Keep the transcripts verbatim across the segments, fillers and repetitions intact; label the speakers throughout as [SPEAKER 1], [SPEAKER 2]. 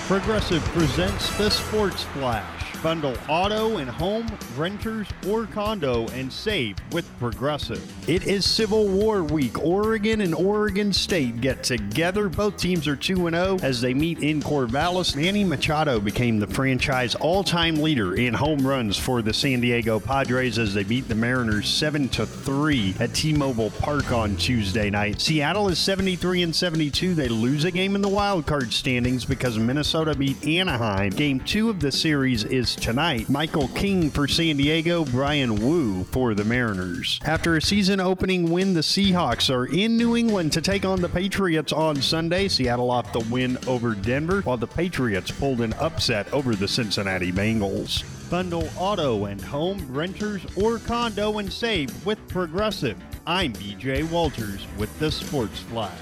[SPEAKER 1] Progressive presents the Sports Flash. Bundle auto and home, renters, or condo and save with Progressive. It is Civil War Week. Oregon and Oregon State get together. Both teams are two and oh as they meet in Corvallis. Manny Machado became the franchise all-time leader in home runs for the San Diego Padres as they beat the Mariners seven to three at T-Mobile Park on Tuesday night. Seattle is seventy-three and seventy-two. They lose a game in the wild card standings because Minnesota beat Anaheim. Game two of the series is tonight. Michael King for San Diego, Brian Wu for the Mariners. After a season-opening win, the Seahawks are in New England to take on the Patriots on Sunday. Seattle off the win over Denver, while the Patriots pulled an upset over the Cincinnati Bengals. Bundle auto and home, renters, or condo and save with Progressive. I'm B J Walters with the Sports Flash.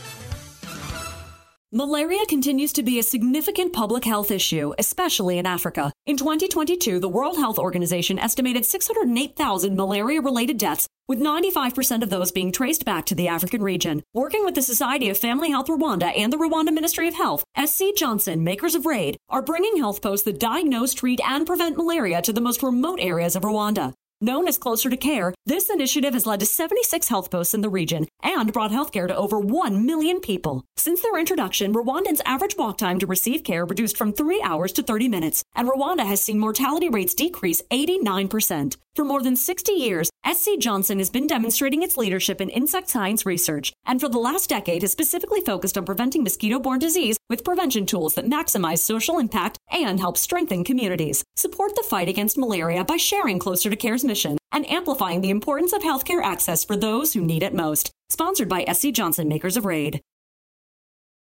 [SPEAKER 2] Malaria continues to be a significant public health issue, especially in Africa. In twenty twenty-two, the World Health Organization estimated six hundred eight thousand malaria-related deaths, with ninety-five percent of those being traced back to the African region. Working with the Society of Family Health Rwanda and the Rwanda Ministry of Health, S C Johnson, makers of RAID, are bringing health posts that diagnose, treat, and prevent malaria to the most remote areas of Rwanda. Known as Closer to Care, this initiative has led to seventy-six health posts in the region and brought healthcare to over one million people. Since their introduction, Rwandans' average walk time to receive care reduced from three hours to thirty minutes, and Rwanda has seen mortality rates decrease eighty-nine percent. For more than sixty years, S C Johnson has been demonstrating its leadership in insect science research, and for the last decade has specifically focused on preventing mosquito-borne disease with prevention tools that maximize social impact and help strengthen communities. Support the fight against malaria by sharing Closer to Care's mission and amplifying the importance of healthcare access for those who need it most. Sponsored by S C Johnson, makers of RAID.